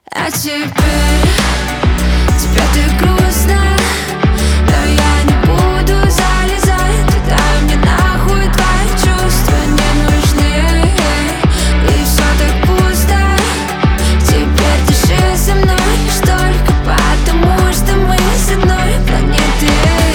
А теперь тебе ты грустно, но я не буду залезать туда, мне нахуй твои чувства не нужны. И все так пусто, теперь дыши со мной лишь только потому, что мы с одной планеты.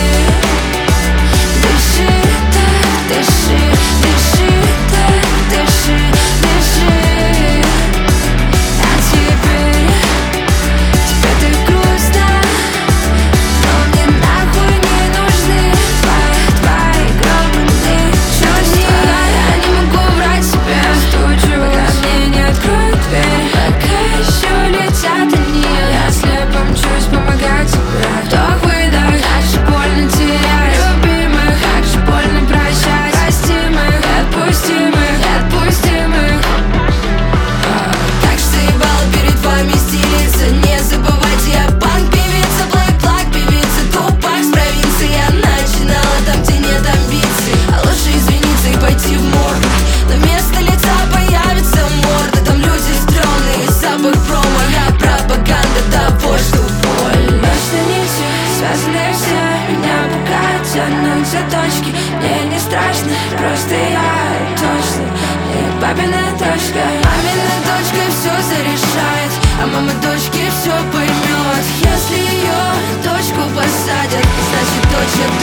Дыши так, дыши, дыши так, дыши, дыши. А теперь тебе так грустно, но мне нахуй не нужны твои гробные чувства. Я не могу врать себе, стучу, пока мне не откроют дверь. Пока еще летят они, я слепо мчусь помогать тебе. Вдох-выдох, как же больно терять любимых, как же больно прощать. Простим их, отпустим их, отпустим их. Как же заебало перед вами стелиться. Не забывайте, я панк, певица, Black Flag, певица, Тупак с провинции. Я начинала там, где нет амбиций. А лучше извиниться и пойти в морг. Но вместо лица появится морда. Там люди стрёмные, запах промо. Я пропаганда того, что больно. Между нитью связаны все, меня пугают, тянут за точки. Мне не страшно, просто я точно не папина дочка. Мамина дочка все зарешает, а мама дочки все поймет. Если ее дочку посадят, значит дочь